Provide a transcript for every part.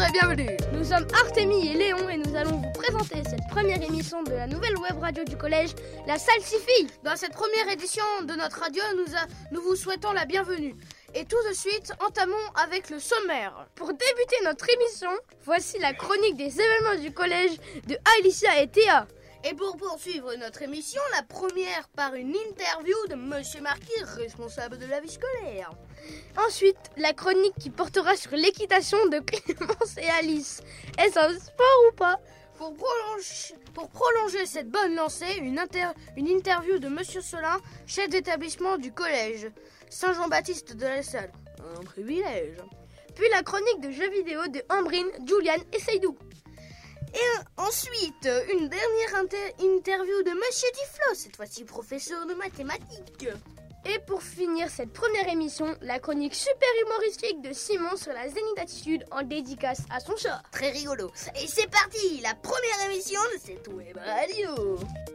la bienvenue. Nous sommes Artémie et Léon et nous allons vous présenter cette première émission de la nouvelle web radio du collège, la Salle Sifi. Dans cette première édition de notre radio, nous vous souhaitons la bienvenue. Et tout de suite, entamons avec le sommaire. Pour débuter notre émission, voici la chronique des événements du collège de Alicia et Théa. Et pour poursuivre notre émission, la première par une interview de Monsieur Marquis, responsable de la vie scolaire. Ensuite, la chronique qui portera sur l'équitation de Clémence et Alice. Est-ce un sport ou pas? Pour prolonger cette bonne lancée, une interview de Monsieur Solin, chef d'établissement du collège Saint-Jean-Baptiste de la Salle. Un privilège. Puis la chronique de jeux vidéo de Ambrine, Juliane et Seydou. Et ensuite, une dernière interview de Monsieur Duflo, cette fois-ci professeur de mathématiques. Et pour finir cette première émission, la chronique super humoristique de Simon sur la zénith-attitude en dédicace à son chat. Très rigolo. Et c'est parti, la première émission de cette web radio.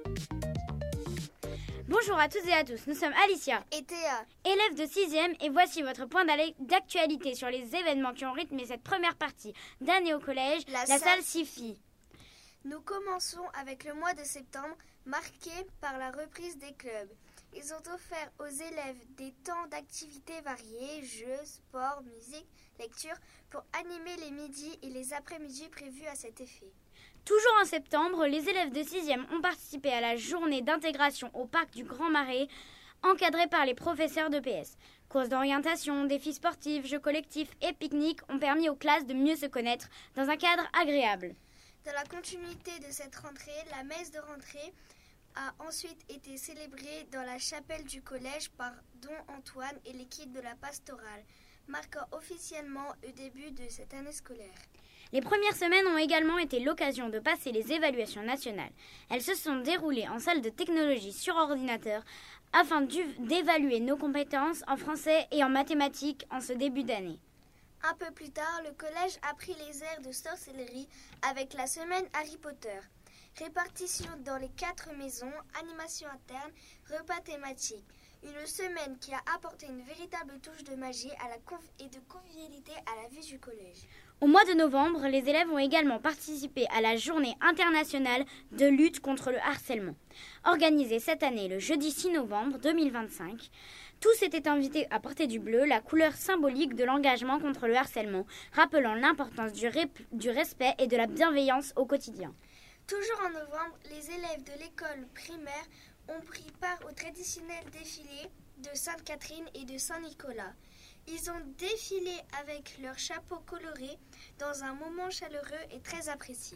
Bonjour à toutes et à tous, nous sommes Alicia et Théa, élèves de 6e, et voici votre point d'actualité sur les événements qui ont rythmé cette première partie d'année au collège, la salle Sifi. Nous commençons avec le mois de septembre, marqué par la reprise des clubs. Ils ont offert aux élèves des temps d'activités variées, jeux, sport, musique, lecture, pour animer les midis et les après-midi prévus à cet effet. Toujours en septembre, les élèves de 6e ont participé à la journée d'intégration au parc du Grand Marais, encadrée par les professeurs de PS. Courses d'orientation, défis sportifs, jeux collectifs et pique-niques ont permis aux classes de mieux se connaître dans un cadre agréable. Dans la continuité de cette rentrée, la messe de rentrée a ensuite été célébrée dans la chapelle du collège par Don Antoine et l'équipe de la pastorale, marquant officiellement le début de cette année scolaire. Les premières semaines ont également été l'occasion de passer les évaluations nationales. Elles se sont déroulées en salle de technologie sur ordinateur afin d'évaluer nos compétences en français et en mathématiques en ce début d'année. Un peu plus tard, le collège a pris les airs de sorcellerie avec la semaine Harry Potter. Répartition dans les 4 maisons, animation interne, repas thématiques. Une semaine qui a apporté une véritable touche de magie et de convivialité à la vie du collège. Au mois de novembre, les élèves ont également participé à la journée internationale de lutte contre le harcèlement. Organisée cette année le jeudi 6 novembre 2025, tous étaient invités à porter du bleu, la couleur symbolique de l'engagement contre le harcèlement, rappelant l'importance du respect et de la bienveillance au quotidien. Toujours en novembre, les élèves de l'école primaire ont pris part au traditionnel défilé de Sainte-Catherine et de Saint-Nicolas. Ils ont défilé avec leurs chapeaux colorés dans un moment chaleureux et très apprécié.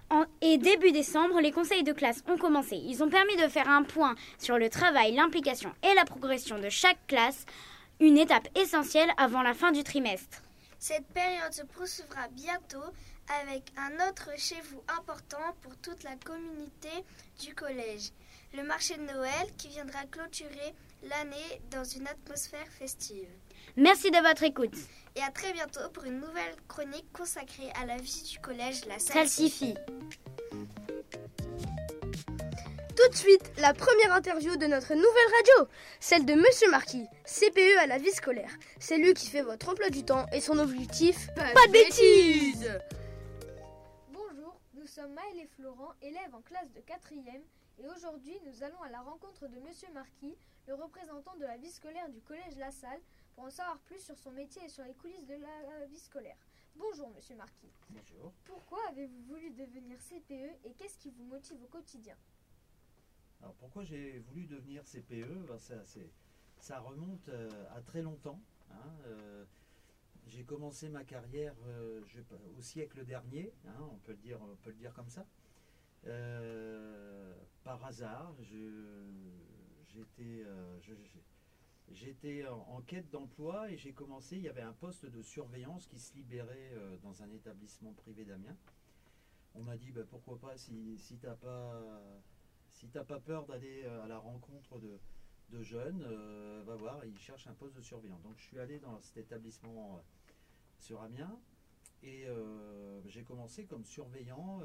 Et début décembre, les conseils de classe ont commencé. Ils ont permis de faire un point sur le travail, l'implication et la progression de chaque classe, une étape essentielle avant la fin du trimestre. Cette période se poursuivra bientôt avec un autre chez vous important pour toute la communauté du collège, le marché de Noël qui viendra clôturer l'année dans une atmosphère festive. Merci de votre écoute. Et à très bientôt pour une nouvelle chronique consacrée à la vie du collège, la Salle Sifi. Tout de suite, la première interview de notre nouvelle radio, celle de Monsieur Marquis, CPE à la vie scolaire. C'est lui qui fait votre emploi du temps et son objectif, pas de bêtises. Bonjour, nous sommes Maëlle et Florent, élèves en classe de 4e, et aujourd'hui nous allons à la rencontre de Monsieur Marquis, le représentant de la vie scolaire du collège La Salle, pour en savoir plus sur son métier et sur les coulisses de la vie scolaire. Bonjour Monsieur Marquis. Bonjour. Pourquoi avez-vous voulu devenir CPE et qu'est-ce qui vous motive au quotidien? Alors pourquoi j'ai voulu devenir CPE? Ça remonte à très longtemps. J'ai commencé ma carrière au siècle dernier, on peut le dire comme ça. Par hasard, j'étais en quête d'emploi et j'ai commencé. Il y avait un poste de surveillance qui se libérait dans un établissement privé d'Amiens. On m'a dit pourquoi pas si t'as pas peur d'aller à la rencontre de jeunes, va voir, ils cherchent un poste de surveillant. Donc je suis allé dans cet établissement sur Amiens et j'ai commencé comme surveillant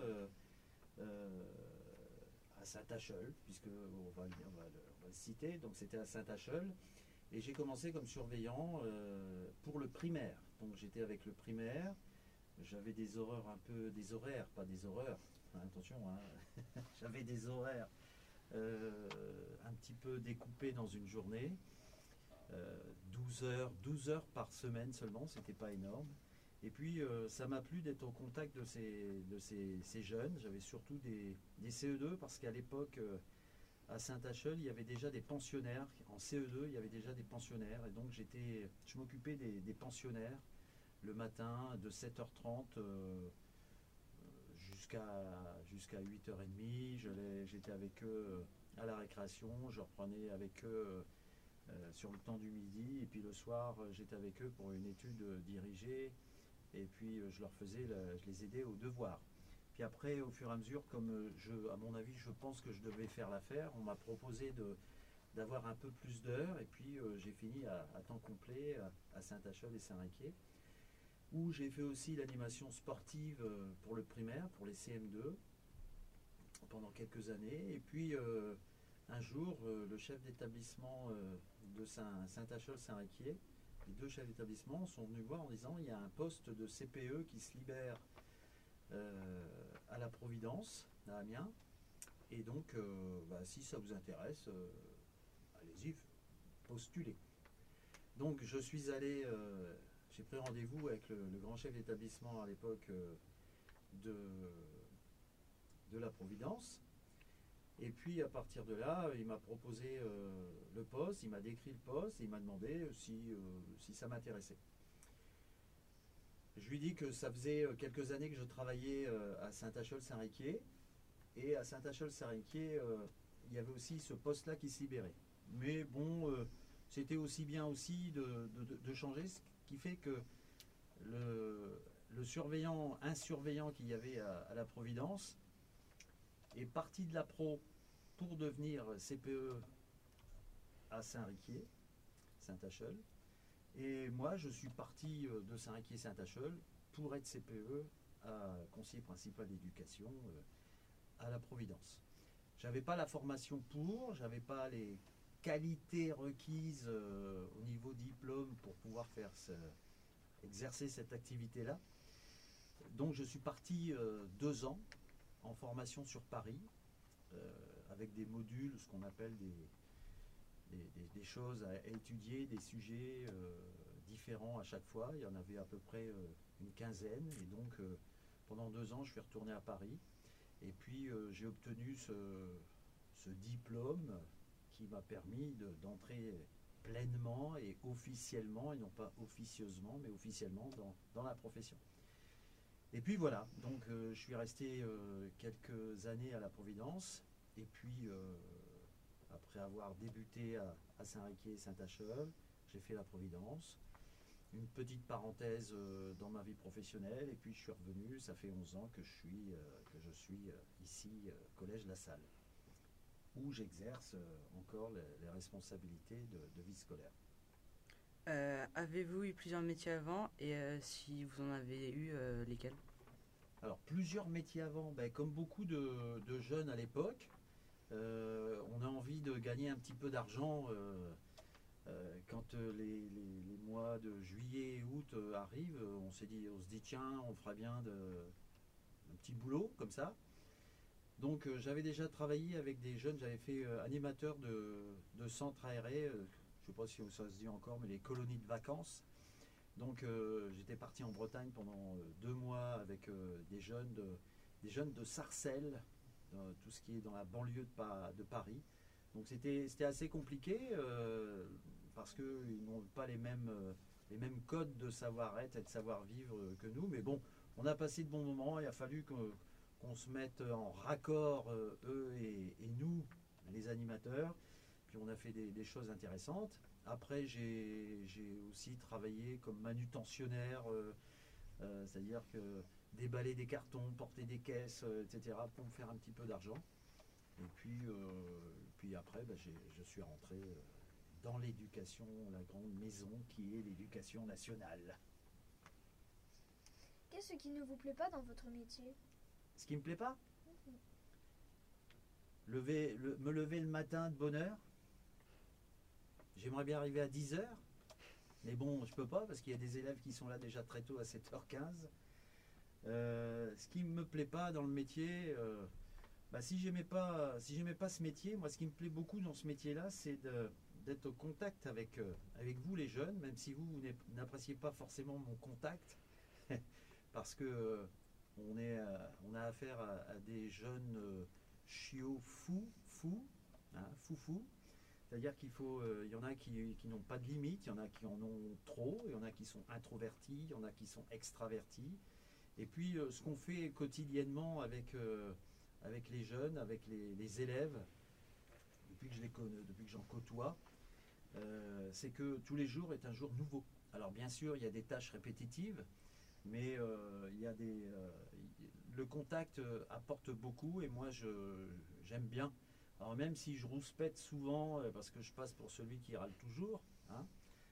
à Saint-Acheul, puisque on va le citer, donc c'était à Saint-Acheul, et j'ai commencé comme surveillant pour le primaire. Donc j'étais avec le primaire, j'avais des horreurs des horaires, pas des horreurs, hein, attention, hein. J'avais des horaires un petit peu découpés dans une journée, 12 heures par semaine seulement, c'était pas énorme. Et puis ça m'a plu d'être au contact de ces jeunes. J'avais surtout des CE2 parce qu'à l'époque, à Saint-Achel, il y avait déjà des pensionnaires. En CE2, il y avait déjà des pensionnaires. Et donc je m'occupais des pensionnaires le matin de 7h30 jusqu'à 8h30. J'étais avec eux à la récréation. Je reprenais avec eux sur le temps du midi. Et puis le soir, j'étais avec eux pour une étude dirigée. Et puis je les aidais aux devoirs. Puis après, au fur et à mesure, comme à mon avis, je pense que je devais faire l'affaire, on m'a proposé d'avoir un peu plus d'heures. Et puis j'ai fini à temps complet à Saint-Achel et Saint-Riquier, où j'ai fait aussi l'animation sportive pour le primaire, pour les CM2, pendant quelques années. Et puis un jour, le chef d'établissement de Saint-Achel-Saint-Riquier, les deux chefs d'établissement sont venus voir en disant il y a un poste de CPE qui se libère à la Providence, à Amiens, et donc si ça vous intéresse, allez-y, postulez. Donc je suis allé, j'ai pris rendez-vous avec le grand chef d'établissement à l'époque de la Providence. Et puis à partir de là, il m'a proposé le poste, il m'a décrit le poste et il m'a demandé si ça m'intéressait. Je lui dis que ça faisait quelques années que je travaillais à Saint-Achel-Saint-Riquier. Et à Saint-Achel-Saint-Riquier, il y avait aussi ce poste-là qui se libérait. Mais bon, c'était aussi bien aussi de changer, ce qui fait que un surveillant qu'il y avait à la Providence, est parti de la pro pour devenir CPE à Saint-Riquier, Saint-Achel. Et moi, je suis parti de Saint-Riquier-Saint-Achel pour être CPE à conseiller principal d'éducation à la Providence. J'avais pas la formation j'avais pas les qualités requises au niveau diplôme pour pouvoir exercer cette activité-là. Donc je suis parti 2 ans en formation sur Paris, avec des modules, ce qu'on appelle des choses à étudier, des sujets différents à chaque fois. Il y en avait à peu près une quinzaine. Et donc, pendant 2 ans, je suis retourné à Paris. Et puis, j'ai obtenu ce diplôme qui m'a permis d'entrer pleinement et officiellement, et non pas officieusement, mais officiellement dans la profession. Et puis voilà, donc je suis resté quelques années à la Providence, et puis après avoir débuté à Saint-Riquier et Saint-Achel, j'ai fait la Providence, une petite parenthèse dans ma vie professionnelle, et puis je suis revenu, ça fait 11 ans que je suis ici, Collège La Salle, où j'exerce encore les responsabilités de vie scolaire. Avez-vous eu plusieurs métiers avant et si vous en avez eu, lesquels? Alors plusieurs métiers avant, comme beaucoup de jeunes à l'époque, on a envie de gagner un petit peu d'argent quand les mois de juillet et août arrivent. On se dit tiens, on fera bien un petit boulot comme ça. Donc j'avais déjà travaillé avec des jeunes, j'avais fait animateur de centres aérés. Je ne sais pas si ça se dit encore, mais les colonies de vacances. Donc j'étais parti en Bretagne pendant 2 mois avec des jeunes de Sarcelles, tout ce qui est dans la banlieue de Paris. Donc c'était assez compliqué parce qu'ils n'ont pas les mêmes codes de savoir-être et de savoir-vivre que nous. Mais bon, on a passé de bons moments, il a fallu qu'on se mette en raccord, eux et nous, les animateurs. Puis on a fait des choses intéressantes. Après, j'ai aussi travaillé comme manutentionnaire, c'est-à-dire que déballer des cartons, porter des caisses, etc., pour me faire un petit peu d'argent. Et puis après, je suis rentré dans l'éducation, la grande maison qui est l'éducation nationale. Qu'est-ce qui ne vous plaît pas dans votre métier? Ce qui ne me plaît pas? Me lever le matin de bonne heure. J'aimerais bien arriver à 10h, mais bon, je peux pas parce qu'il y a des élèves qui sont là déjà très tôt à 7h15. Ce qui ne me plaît pas dans le métier, si j'aimais pas ce métier, moi ce qui me plaît beaucoup dans ce métier-là, c'est d'être au contact avec vous les jeunes, même si vous n'appréciez pas forcément mon contact, parce que on a affaire à des jeunes chiots fous, hein, fous. C'est-à-dire il y en a qui n'ont pas de limite, il y en a qui en ont trop, il y en a qui sont introvertis, il y en a qui sont extravertis. Et puis ce qu'on fait quotidiennement avec les jeunes, avec les élèves, depuis que je les connais, depuis que j'en côtoie, c'est que tous les jours est un jour nouveau. Alors bien sûr, il y a des tâches répétitives, mais le contact apporte beaucoup et moi j'aime bien. Alors même si je rouspète souvent, parce que je passe pour celui qui râle toujours, hein,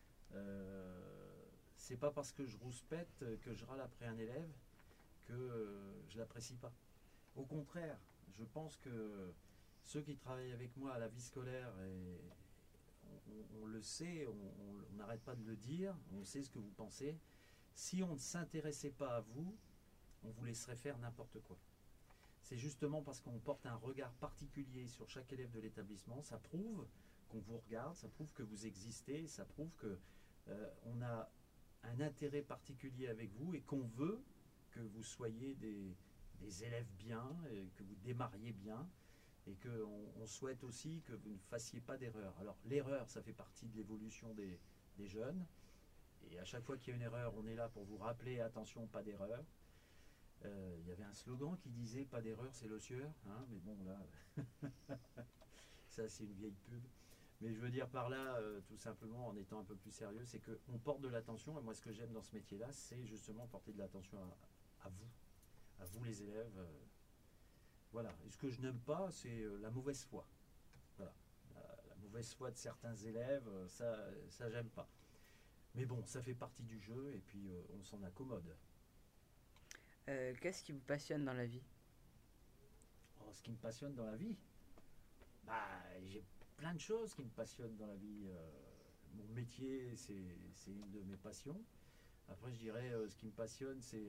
c'est pas parce que je rouspète que je râle après un élève que je l'apprécie pas. Au contraire, je pense que ceux qui travaillent avec moi à la vie scolaire, et on le sait, on n'arrête pas de le dire, on sait ce que vous pensez. Si on ne s'intéressait pas à vous, on vous laisserait faire n'importe quoi. C'est justement parce qu'on porte un regard particulier sur chaque élève de l'établissement, ça prouve qu'on vous regarde, ça prouve que vous existez, ça prouve que on a un intérêt particulier avec vous et qu'on veut que vous soyez des élèves bien, et que vous démarriez bien, et qu'on souhaite aussi que vous ne fassiez pas d'erreur. Alors l'erreur, ça fait partie de l'évolution des jeunes, et à chaque fois qu'il y a une erreur, on est là pour vous rappeler, attention, pas d'erreur. Il y avait un slogan qui disait pas d'erreur, c'est le sieur, hein, mais bon là, ça c'est une vieille pub. Mais je veux dire par là, tout simplement, en étant un peu plus sérieux, c'est qu'on porte de l'attention, et moi ce que j'aime dans ce métier-là, c'est justement porter de l'attention à vous les élèves. Voilà. Et ce que je n'aime pas, c'est la mauvaise foi. Voilà. La mauvaise foi de certains élèves, ça j'aime pas. Mais bon, ça fait partie du jeu, et puis on s'en accommode. Qu'est-ce qui vous passionne dans la vie? Ce qui me passionne dans la vie, j'ai plein de choses qui me passionnent dans la vie. Mon métier, c'est une de mes passions. Après, je dirais, ce qui me passionne, c'est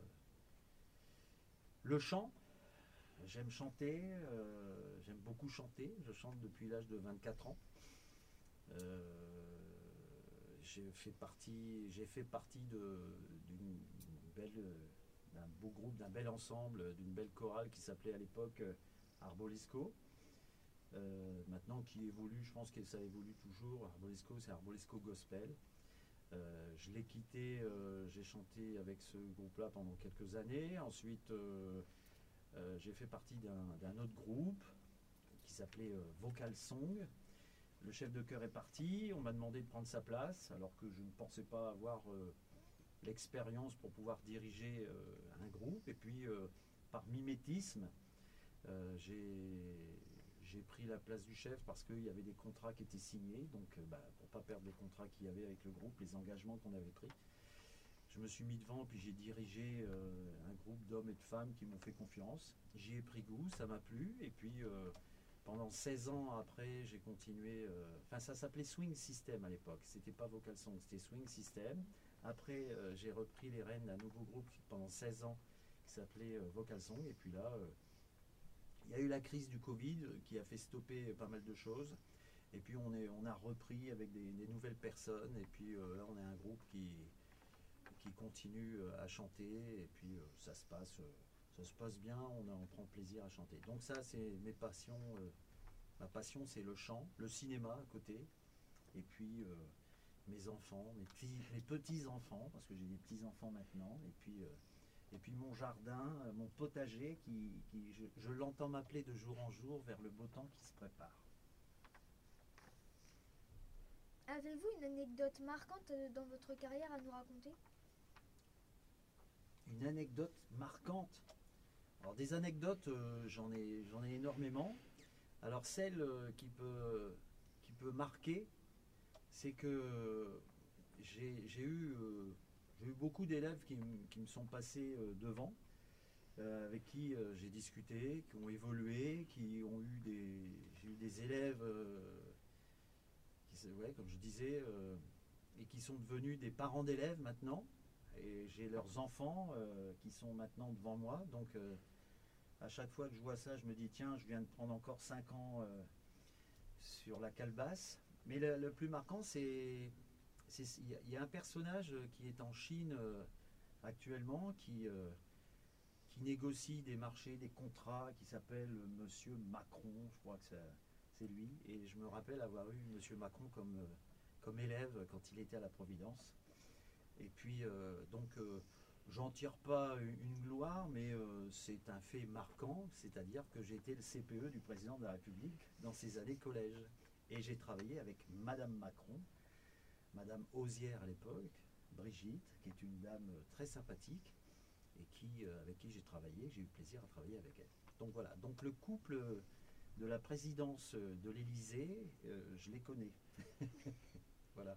le chant. J'aime chanter, j'aime beaucoup chanter. Je chante depuis l'âge de 24 ans. J'ai fait partie d'un beau groupe, d'un bel ensemble, d'une belle chorale qui s'appelait à l'époque Arbolisco. Maintenant qui évolue, je pense que ça évolue toujours. Arbolisco, c'est Arbolisco Gospel. Je l'ai quitté, j'ai chanté avec ce groupe-là pendant quelques années. Ensuite, j'ai fait partie d'un autre groupe qui s'appelait Vocal Song. Le chef de chœur est parti, on m'a demandé de prendre sa place, alors que je ne pensais pas avoir l'expérience pour pouvoir diriger un groupe. Et puis, par mimétisme, j'ai pris la place du chef parce qu'il y avait des contrats qui étaient signés. Donc, pour ne pas perdre les contrats qu'il y avait avec le groupe, les engagements qu'on avait pris, je me suis mis devant, puis j'ai dirigé un groupe d'hommes et de femmes qui m'ont fait confiance. J'y ai pris goût, ça m'a plu. Et puis, pendant 16 ans après, j'ai continué. Ça s'appelait Swing System à l'époque. C'était pas Vocal Song, c'était Swing System. Après, j'ai repris les rênes d'un nouveau groupe pendant 16 ans qui s'appelait Vocal Song. Et puis là, il y a eu la crise du Covid qui a fait stopper pas mal de choses. Et puis on a repris avec des nouvelles personnes. Et puis là, on est un groupe qui continue à chanter. Et puis ça se passe bien, on prend plaisir à chanter. Donc ça, c'est mes passions. Ma passion, c'est le chant, le cinéma à côté. Et puis mes enfants, mes petits-enfants, parce que j'ai des petits-enfants maintenant. Et puis mon jardin, mon potager, je l'entends m'appeler de jour en jour vers le beau temps qui se prépare. Avez-vous une anecdote marquante dans votre carrière à nous raconter? Une anecdote marquante. Alors des anecdotes, j'en ai énormément. Alors celle qui peut marquer, c'est que j'ai eu beaucoup d'élèves qui me sont passés devant, avec qui j'ai discuté, qui ont évolué, j'ai eu des élèves comme je disais, et qui sont devenus des parents d'élèves maintenant. et j'ai leurs enfants qui sont maintenant devant moi. Donc à chaque fois que je vois ça, je me dis tiens, je viens de prendre encore 5 ans sur la calebasse. Mais le plus marquant, il y a un personnage qui est en Chine actuellement, qui négocie des marchés, des contrats, qui s'appelle Monsieur Macron, je crois que c'est lui. Et je me rappelle avoir eu Monsieur Macron comme élève quand il était à la Providence. Et puis, j'en tire pas une gloire, mais c'est un fait marquant, c'est-à-dire que j'ai été le CPE du président de la République dans ses années collège. Et j'ai travaillé avec Madame Macron, Madame Osière à l'époque, Brigitte, qui est une dame très sympathique, et avec qui j'ai travaillé, j'ai eu plaisir à travailler avec elle. Donc voilà, donc le couple de la présidence de l'Élysée, je les connais. Voilà.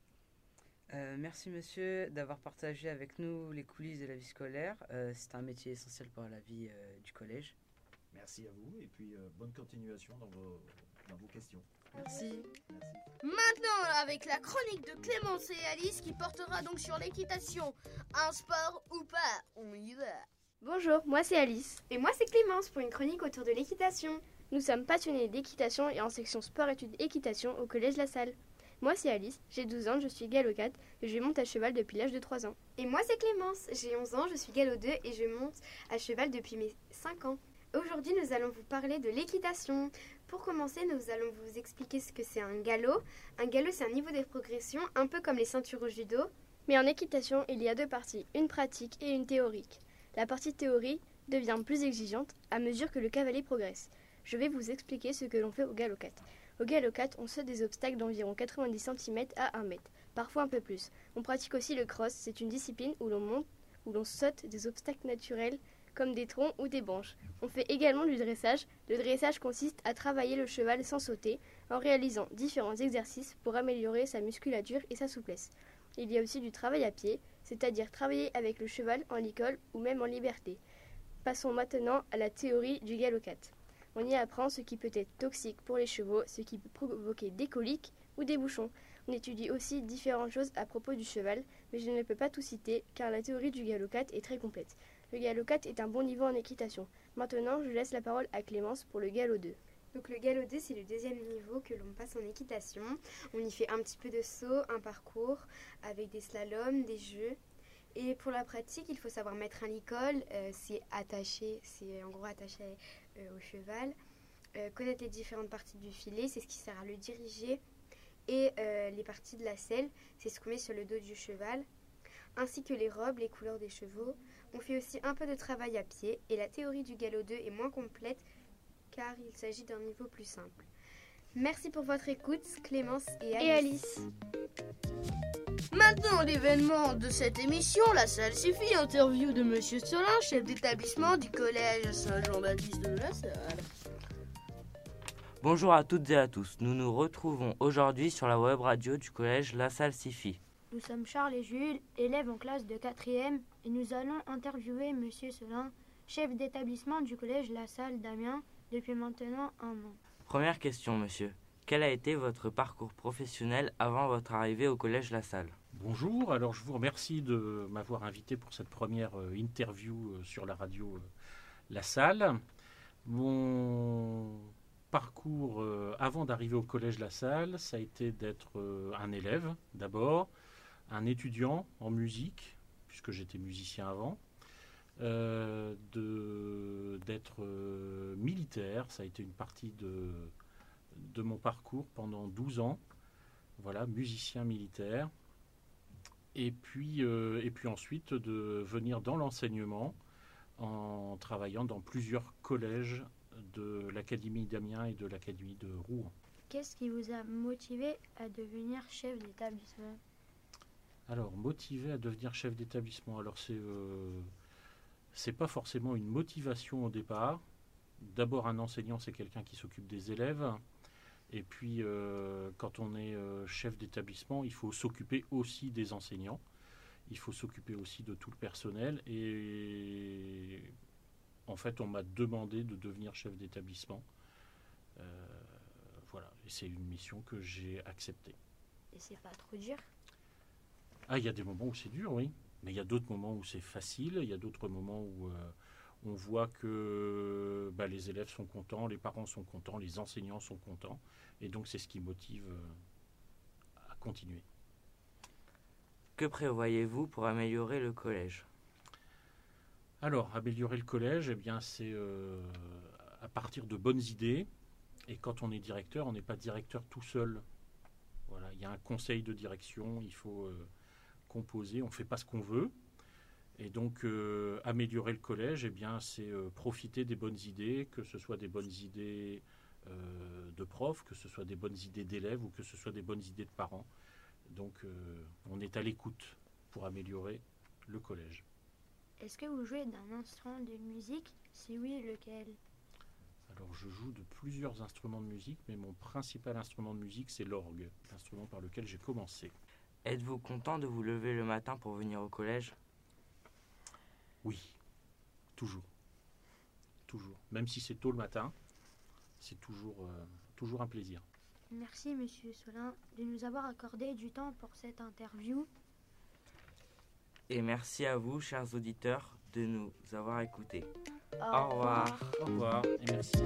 Merci monsieur d'avoir partagé avec nous les coulisses de la vie scolaire. C'est un métier essentiel pour la vie du collège. Merci à vous et puis bonne continuation dans vos questions. Merci. Maintenant, avec la chronique de Clémence et Alice qui portera donc sur l'équitation. Un sport ou pas, on y va. Bonjour, moi c'est Alice. Et moi c'est Clémence pour une chronique autour de l'équitation. Nous sommes passionnés d'équitation et en section sport-études équitation au collège La Salle. Moi c'est Alice, j'ai 12 ans, je suis gallo-4 et je monte à cheval depuis l'âge de 3 ans. Et moi c'est Clémence, j'ai 11 ans, je suis gallo-2 et je monte à cheval depuis mes 5 ans. Aujourd'hui nous allons vous parler de l'équitation. Pour commencer, nous allons vous expliquer ce que c'est un galop. Un galop c'est un niveau de progression un peu comme les ceintures au judo. Mais en équitation, il y a 2 parties, une pratique et une théorique. La partie théorie devient plus exigeante à mesure que le cavalier progresse. Je vais vous expliquer ce que l'on fait au galop 4. Au galop 4, on saute des obstacles d'environ 90 cm à 1 mètre, parfois un peu plus. On pratique aussi le cross, c'est une discipline où l'on saute des obstacles naturels comme des troncs ou des branches. On fait également du dressage. Le dressage consiste à travailler le cheval sans sauter, en réalisant différents exercices pour améliorer sa musculature et sa souplesse. Il y a aussi du travail à pied, c'est-à-dire travailler avec le cheval en licol ou même en liberté. Passons maintenant à la théorie du galop 4. On y apprend ce qui peut être toxique pour les chevaux, ce qui peut provoquer des coliques ou des bouchons. On étudie aussi différentes choses à propos du cheval, mais je ne peux pas tout citer car la théorie du galop 4 est très complète. Le galop 4 est un bon niveau en équitation. Maintenant, je laisse la parole à Clémence pour le galop 2. Donc le galop 2, c'est le deuxième niveau que l'on passe en équitation. On y fait un petit peu de saut, un parcours avec des slaloms, des jeux. Et pour la pratique, il faut savoir mettre un licol, c'est en gros attaché au cheval. Connaître les différentes parties du filet, c'est ce qui sert à le diriger. Et les parties de la selle, c'est ce qu'on met sur le dos du cheval. Ainsi que les robes, les couleurs des chevaux. On fait aussi un peu de travail à pied. Et la théorie du galop 2 est moins complète car il s'agit d'un niveau plus simple. Merci pour votre écoute, Clémence et Alice. Maintenant, l'événement de cette émission, la salle suffit, interview de Monsieur Solin, chef d'établissement du collège Saint-Jean-Baptiste de la Salle. Bonjour à toutes et à tous, nous nous retrouvons aujourd'hui sur la web radio du collège La Salle Sifi. Nous sommes Charles et Jules, élèves en classe de 4e, et nous allons interviewer Monsieur Solin, chef d'établissement du collège La Salle d'Amiens, depuis maintenant 1 an. Première question, monsieur. Quel a été votre parcours professionnel avant votre arrivée au collège La Salle ? Bonjour, alors je vous remercie de m'avoir invité pour cette première interview sur la radio La Salle. Mon parcours avant d'arriver au collège La Salle, ça a été d'être un élève d'abord, un étudiant en musique, puisque j'étais musicien avant, d'être militaire, ça a été une partie de mon parcours pendant 12 ans, voilà, musicien militaire, et puis ensuite de venir dans l'enseignement en travaillant dans plusieurs collèges de l'Académie d'Amiens et de l'Académie de Rouen. Qu'est-ce qui vous a motivé à devenir chef d'établissement ? Alors, motivé à devenir chef d'établissement, alors c'est pas forcément une motivation au départ. D'abord, un enseignant, c'est quelqu'un qui s'occupe des élèves. Et puis, quand on est chef d'établissement, il faut s'occuper aussi des enseignants. Il faut s'occuper aussi de tout le personnel. Et en fait, on m'a demandé de devenir chef d'établissement. Voilà, et c'est une mission que j'ai acceptée. Et c'est pas trop dur ? Ah, il y a des moments où c'est dur, oui. Mais il y a d'autres moments où c'est facile, il y a d'autres moments où on voit que les élèves sont contents, les parents sont contents, les enseignants sont contents. Et donc c'est ce qui motive à continuer. Que prévoyez-vous pour améliorer le collège ? Alors, améliorer le collège, eh bien, c'est à partir de bonnes idées. Et quand on est directeur, on n'est pas directeur tout seul. Voilà, il y a un conseil de direction, il faut composer, on ne fait pas ce qu'on veut. Et donc, améliorer le collège, eh bien, c'est profiter des bonnes idées, que ce soit des bonnes idées de profs, que ce soit des bonnes idées d'élèves ou que ce soit des bonnes idées de parents. Donc, on est à l'écoute pour améliorer le collège. Est-ce que vous jouez d'un instrument de musique? Si oui, lequel? Alors, je joue de plusieurs instruments de musique, mais mon principal instrument de musique, c'est l'orgue, l'instrument par lequel j'ai commencé. Êtes-vous content de vous lever le matin pour venir au collège? Oui, toujours. Toujours. Même si c'est tôt le matin, c'est toujours un plaisir. Merci, Monsieur Solin, de nous avoir accordé du temps pour cette interview. Et merci à vous, chers auditeurs, de nous avoir écoutés. Au revoir. Au revoir et merci.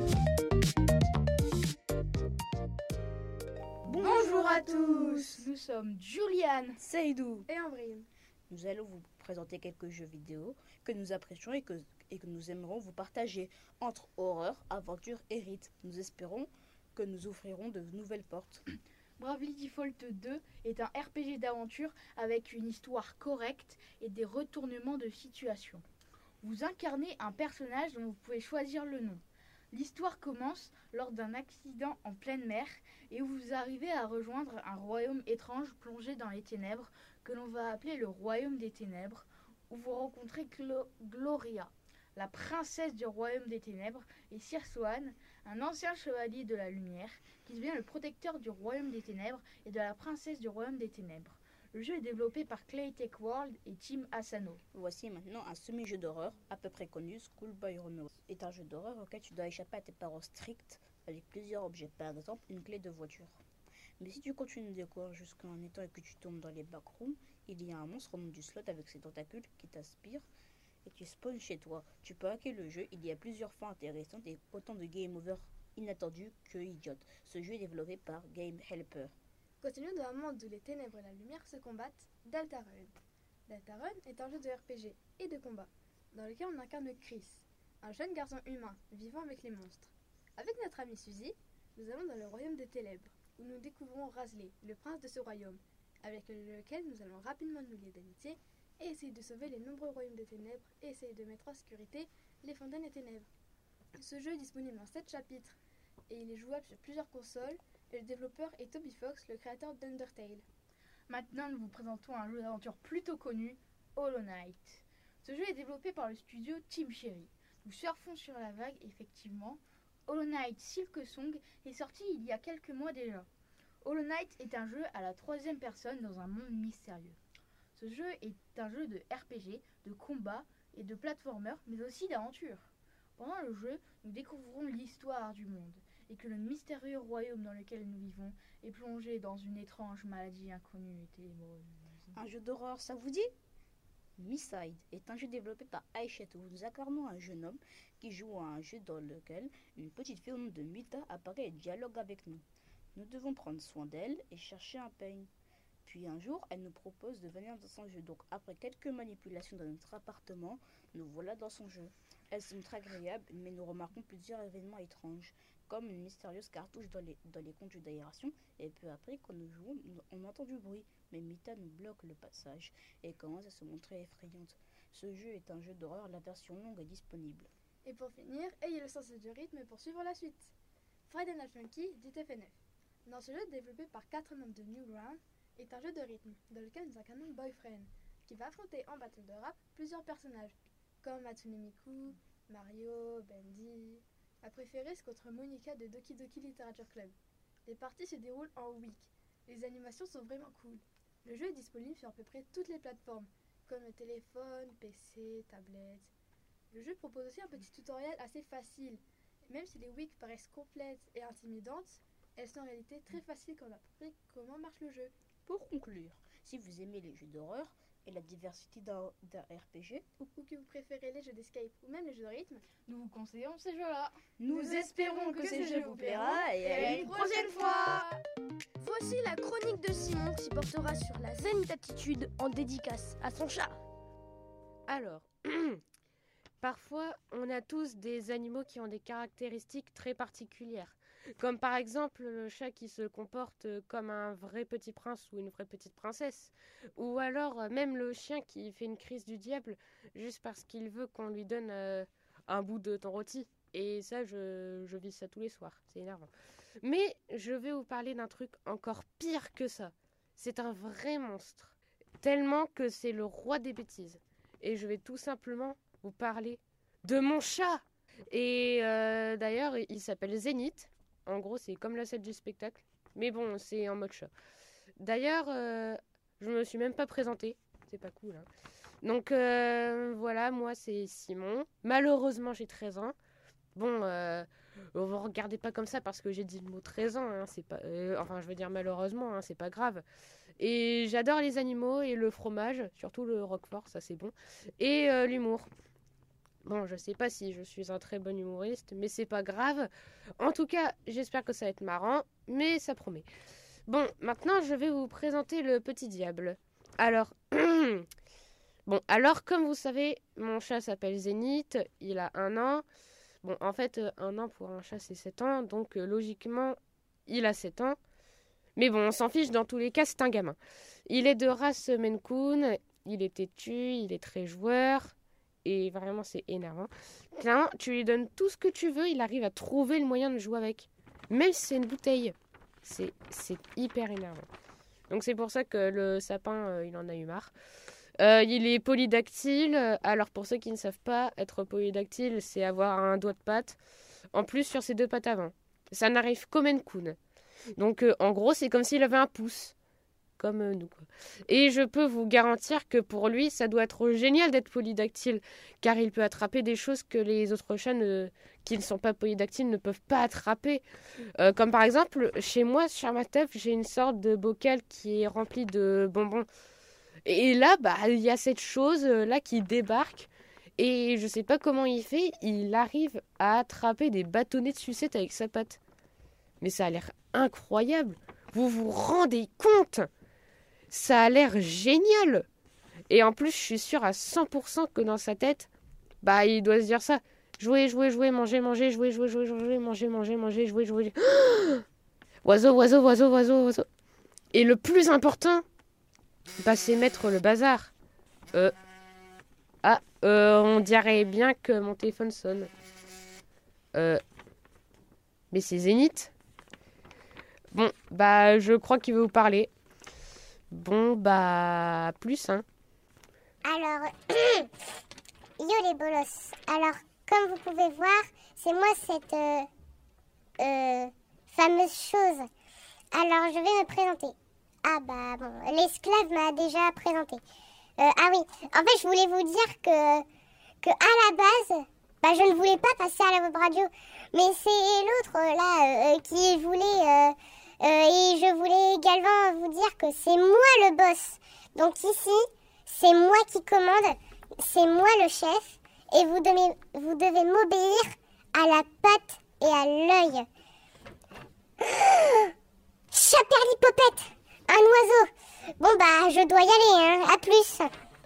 Bonjour à tous. Nous sommes Juliane, Seydou et Ambrine. Nous allons vous présenter quelques jeux vidéo que nous apprécions et que nous aimerons vous partager entre horreur, aventure et rythme. Nous espérons que nous offrirons de nouvelles portes. Bravely Default 2 est un RPG d'aventure avec une histoire correcte et des retournements de situation. Vous incarnez un personnage dont vous pouvez choisir le nom. L'histoire commence lors d'un accident en pleine mer et vous arrivez à rejoindre un royaume étrange plongé dans les ténèbres que l'on va appeler le royaume des ténèbres, où vous rencontrez Gloria, la princesse du royaume des ténèbres, et Sir Swan, un ancien chevalier de la lumière, qui devient le protecteur du royaume des ténèbres et de la princesse du royaume des ténèbres. Le jeu est développé par Claytech World et Team Asano. Voici maintenant un semi-jeu d'horreur à peu près connu, Schoolboy Romeo. C'est un jeu d'horreur auquel tu dois échapper à tes parents stricts avec plusieurs objets, par exemple une clé de voiture. Mais si tu continues de courir jusqu'à un étang et que tu tombes dans les backrooms, il y a un monstre au nom du slot avec ses tentacules qui t'aspire et qui spawn chez toi. Tu peux hacker le jeu, il y a plusieurs fins intéressantes et autant de game over inattendus que idiotes. Ce jeu est développé par Game Helper. Continuons dans un monde où les ténèbres et la lumière se combattent, Deltarune. Deltarune est un jeu de RPG et de combat, dans lequel on incarne Chris, un jeune garçon humain vivant avec les monstres. Avec notre amie Suzy, nous allons dans le royaume des ténèbres, où nous découvrons Razley, le prince de ce royaume, avec lequel nous allons rapidement nous lier d'amitié et essayer de sauver les nombreux royaumes des ténèbres et essayer de mettre en sécurité les fontaines des ténèbres. Ce jeu est disponible en 7 chapitres et il est jouable sur plusieurs consoles. Et le développeur est Toby Fox, le créateur d'Undertale. Maintenant, nous vous présentons un jeu d'aventure plutôt connu, Hollow Knight. Ce jeu est développé par le studio Team Cherry. Nous surfons sur la vague, effectivement. Hollow Knight Silksong est sorti il y a quelques mois déjà. Hollow Knight est un jeu à la 3e personne dans un monde mystérieux. Ce jeu est un jeu de RPG, de combat et de platformer, mais aussi d'aventure. Pendant le jeu, nous découvrons l'histoire du monde et que le mystérieux royaume dans lequel nous vivons est plongé dans une étrange maladie inconnue et ténébreuse. Un jeu d'horreur, ça vous dit? Misside est un jeu développé par Aishette où nous incarnons un jeune homme qui joue à un jeu dans lequel une petite fille au nom de Mita apparaît et dialogue avec nous. Nous devons prendre soin d'elle et chercher un peigne. Puis un jour, elle nous propose de venir dans son jeu. Donc après quelques manipulations dans notre appartement, nous voilà dans son jeu. Elle semble très agréable, mais nous remarquons plusieurs événements étranges, comme une mystérieuse cartouche dans les conduits d'aération, et peu après, quand nous jouons, on entend du bruit, mais Mita nous bloque le passage et commence à se montrer effrayante. Ce jeu est un jeu d'horreur, la version longue est disponible. Et pour finir, ayez le sens du rythme pour suivre la suite. Friday Night Funky d'ITF9. Dans ce jeu développé par 4 membres de Newground, est un jeu de rythme, dans lequel nous incarnons Boyfriend, qui va affronter en battle de rap plusieurs personnages, comme Hatsune Miku, Mario, Bendy. Ma préférée c'est contre Monica de Doki Doki Literature Club. Les parties se déroulent en week. Les animations sont vraiment cool. Le jeu est disponible sur à peu près toutes les plateformes, comme le téléphone, PC, tablette. Le jeu propose aussi un petit tutoriel assez facile. Même si les weeks paraissent complètes et intimidantes, elles sont en réalité très faciles quand on a compris comment marche le jeu. Pour conclure, si vous aimez les jeux d'horreur et la diversité d'un RPG, ou que vous préférez les jeux d'escape ou même les jeux de rythme, nous vous conseillons ces jeux-là. Nous espérons que ces jeux vous plaira et à une prochaine fois. Voici la chronique de Simon qui portera sur la zen attitude en dédicace à son chat. Alors, parfois, on a tous des animaux qui ont des caractéristiques très particulières. Comme par exemple le chat qui se comporte comme un vrai petit prince ou une vraie petite princesse. Ou alors même le chien qui fait une crise du diable juste parce qu'il veut qu'on lui donne un bout de ton rôti. Et ça, je vis ça tous les soirs. C'est énervant. Mais je vais vous parler d'un truc encore pire que ça. C'est un vrai monstre. Tellement que c'est le roi des bêtises. Et je vais tout simplement vous parler de mon chat. Et d'ailleurs, il s'appelle Zénith. En gros, c'est comme la scène du spectacle. Mais bon, c'est en mode chat. D'ailleurs, je me suis même pas présentée. C'est pas cool, hein. Donc, voilà, moi, c'est Simon. Malheureusement, j'ai 13 ans. Bon, vous regardez pas comme ça parce que j'ai dit le mot 13 ans. Hein, c'est pas, enfin, je veux dire malheureusement, hein, c'est pas grave. Et j'adore les animaux et le fromage, surtout le roquefort, ça c'est bon. Et l'humour. Bon, je sais pas si je suis un très bon humoriste, mais c'est pas grave. En tout cas, j'espère que ça va être marrant, mais ça promet. Bon, maintenant, je vais vous présenter le petit diable. Alors, comme vous savez, mon chat s'appelle Zénith, il a 1 an. Bon, en fait, 1 an pour un chat, c'est 7 ans, donc logiquement, il a 7 ans. Mais bon, on s'en fiche, dans tous les cas, c'est un gamin. Il est de race Maine Coon, il est têtu, il est très joueur. Et vraiment, c'est énervant. Clairement, tu lui donnes tout ce que tu veux, il arrive à trouver le moyen de jouer avec. Même si c'est une bouteille. C'est hyper énervant. Donc c'est pour ça que le sapin, il en a eu marre. Il est polydactyle. Alors pour ceux qui ne savent pas, être polydactyle, c'est avoir un doigt de patte. En plus, sur ses 2 pattes avant. Ça n'arrive qu'au Maine Coon. Donc en gros, c'est comme s'il avait un pouce. Comme nous, quoi. Et je peux vous garantir que pour lui, ça doit être génial d'être polydactyle, car il peut attraper des choses que les autres chats qui ne sont pas polydactyles ne peuvent pas attraper. Comme par exemple, chez moi, sur ma teuf, j'ai une sorte de bocal qui est rempli de bonbons. Et là, il y a cette chose-là qui débarque, et je sais pas comment il fait, il arrive à attraper des bâtonnets de sucette avec sa patte. Mais ça a l'air incroyable. Vous vous rendez compte ? Ça a l'air génial. Et en plus, je suis sûre à 100% que dans sa tête, il doit se dire ça. Jouer, jouer, jouer, manger, manger, jouer, jouer, jouer, jouer, manger, manger, manger, jouer, jouer. Oiseau, oiseau, oiseau, oiseau, oiseau. Et le plus important, c'est mettre le bazar. On dirait bien que mon téléphone sonne. Mais c'est Zénith. Bon, je crois qu'il veut vous parler. Bon, plus, hein. Alors, yo les bolos. Alors, comme vous pouvez voir, c'est moi cette fameuse chose. Alors, je vais me présenter. L'esclave m'a déjà présenté. Ah oui, en fait, je voulais vous dire que à la base, je ne voulais pas passer à la web radio. Mais c'est l'autre, là, qui voulait... et je voulais également vous dire que c'est moi le boss. Donc ici, c'est moi qui commande, c'est moi le chef. Et vous devez m'obéir à la patte et à l'œil. Chaperlipopette, un oiseau. Bon je dois y aller, hein. À plus.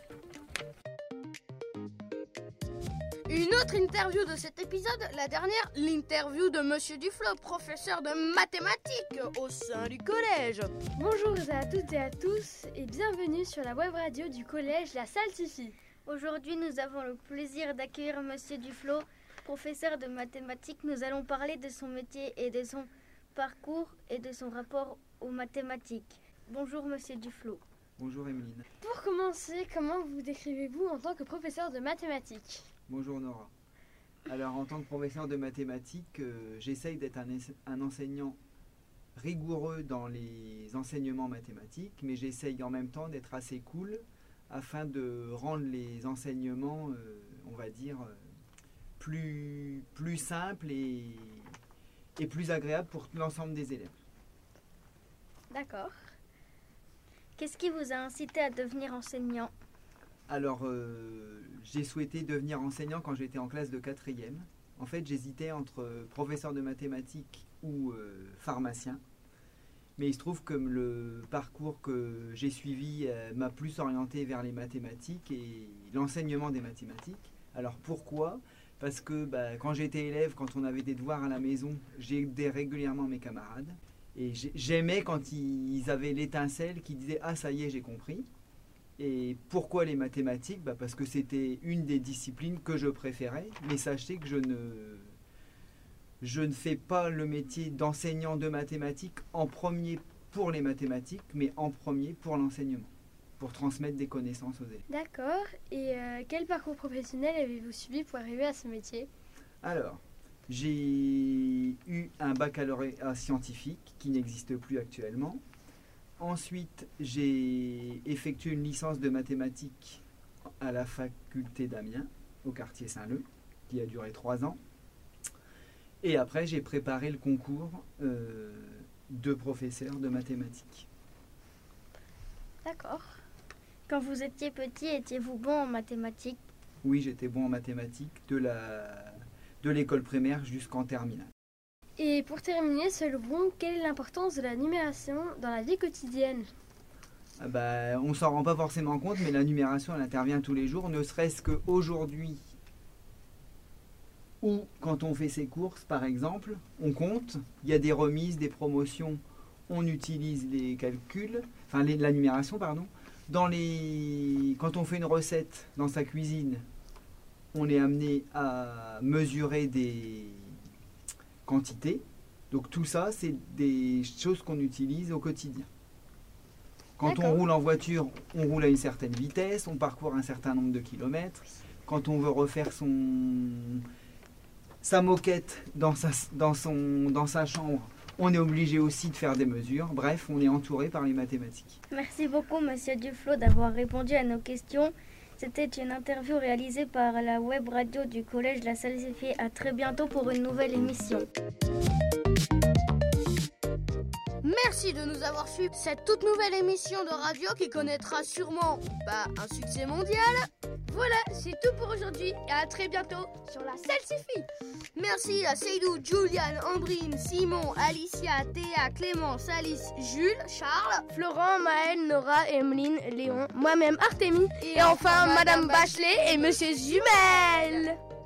Une autre interview de cet épisode, la dernière, l'interview de Monsieur Duflo, professeur de mathématiques au sein du collège. Bonjour à toutes et à tous et bienvenue sur la web radio du collège La Salle Tiffy. Aujourd'hui, nous avons le plaisir d'accueillir Monsieur Duflo, professeur de mathématiques. Nous allons parler de son métier et de son parcours et de son rapport aux mathématiques. Bonjour Monsieur Duflo. Bonjour Emeline. Pour commencer, comment vous décrivez-vous en tant que professeur de mathématiques ? Bonjour Nora. Alors en tant que professeur de mathématiques, j'essaye d'être un enseignant rigoureux dans les enseignements mathématiques, mais j'essaye en même temps d'être assez cool afin de rendre les enseignements, on va dire, plus simples et plus agréables pour l'ensemble des élèves. D'accord. Qu'est-ce qui vous a incité à devenir enseignant ? Alors, j'ai souhaité devenir enseignant quand j'étais en classe de 4e. En fait, j'hésitais entre professeur de mathématiques ou pharmacien. Mais il se trouve que le parcours que j'ai suivi m'a plus orienté vers les mathématiques et l'enseignement des mathématiques. Alors pourquoi ? Parce que quand j'étais élève, quand on avait des devoirs à la maison, j'aidais régulièrement mes camarades. Et j'aimais quand ils avaient l'étincelle qui disait « Ah, ça y est, j'ai compris ». Et pourquoi les mathématiques ? Parce que c'était une des disciplines que je préférais. Mais sachez que je ne fais pas le métier d'enseignant de mathématiques en premier pour les mathématiques, mais en premier pour l'enseignement, pour transmettre des connaissances aux élèves. D'accord. Et quel parcours professionnel avez-vous suivi pour arriver à ce métier ? Alors, j'ai eu un baccalauréat scientifique qui n'existe plus actuellement. Ensuite, j'ai effectué une licence de mathématiques à la faculté d'Amiens, au quartier Saint-Leu, qui a duré 3 ans. Et après, j'ai préparé le concours de professeur de mathématiques. D'accord. Quand vous étiez petit, étiez-vous bon en mathématiques ? Oui, j'étais bon en mathématiques de l'école primaire jusqu'en terminale. Et pour terminer, selon vous, quelle est l'importance de la numération dans la vie quotidienne ? On ne s'en rend pas forcément compte, mais la numération, elle intervient tous les jours, ne serait-ce qu'aujourd'hui, ou quand on fait ses courses, par exemple, on compte, il y a des remises, des promotions, on utilise les calculs, la numération, pardon. Quand on fait une recette dans sa cuisine, on est amené à mesurer des quantités. Donc tout ça, c'est des choses qu'on utilise au quotidien. Quand on roule en voiture, on roule à une certaine vitesse, on parcourt un certain nombre de kilomètres. Quand on veut refaire sa moquette dans sa chambre, on est obligé aussi de faire des mesures. Bref, on est entouré par les mathématiques. Merci beaucoup, Monsieur Duflo, d'avoir répondu à nos questions. C'était une interview réalisée par la web radio du collège La Salle Zéphier. À très bientôt pour une nouvelle émission. Merci de nous avoir suivis cette toute nouvelle émission de radio qui connaîtra sûrement un succès mondial. Voilà, c'est tout pour aujourd'hui et à très bientôt sur La Salle Zéphier. Merci à Seydou, Juliane, Ambrine, Simon, Alicia, Théa, Clémence, Alice, Jules, Charles, Florent, Maëlle, Nora, Emeline, Léon, moi-même Artémie et enfin Madame Bachelet et Monsieur Jumel.